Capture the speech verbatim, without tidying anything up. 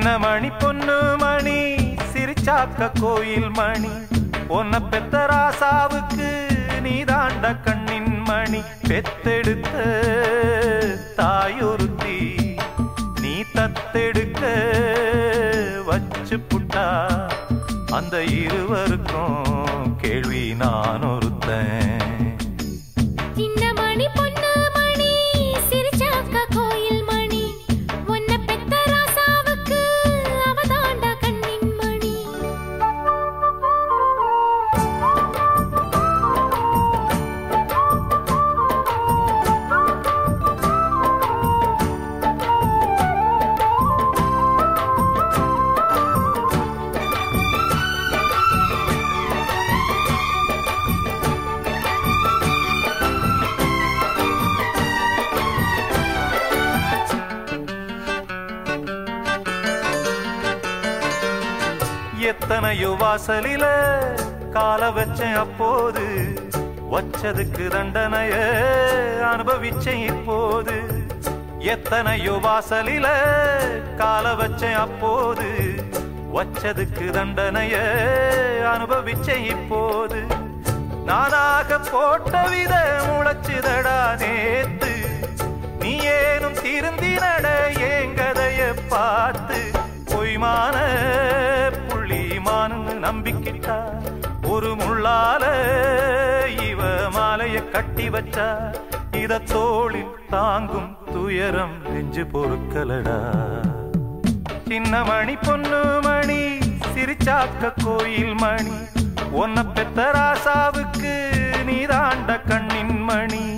சின்ன மணி பொண்ணு மணி சிரிச்சாக்க கோயில் மணி உன்னை பெத்த ராசாவுக்கு நீ தாண்ட கண்ணின் மணி பெத்தெடுத்த தாயொருத்தி நீ தத்தெடுக்க வச்சு புட்டா அந்த இருவருக்கும் கேள்வி நான் ஒருத்தன் எத்தனையோ வாசலில கால வச்சேன் அப்போது வச்சதுக்கு தண்டனைய அனுபவிச்சேன் இப்போது எத்தனையோ வாசலில கால வச்சேன் அப்போது வச்சதுக்கு தண்டனைய அனுபவிச்சேன் இப்போது நானாக போட்ட வித முளைச்சுதடா நேத்து நீ ஏனும் திருந்தினட ஏங்கதைய பார்த்து பொய்மான புள்ளிமானு நம்பிக்கிட்டா ஒரு முள்ளால இவ மாலைய கட்டி வச்சா இத தோளில் தாங்கும் துயரம் நெஞ்சு பொறுக்கலடா சின்ன மணி பொண்ணு மணி சிரிச்சாக்க கோயில் மணி உன்னை பெத்த ராசாவுக்கு நீ தாண்ட கண்ணின் மணி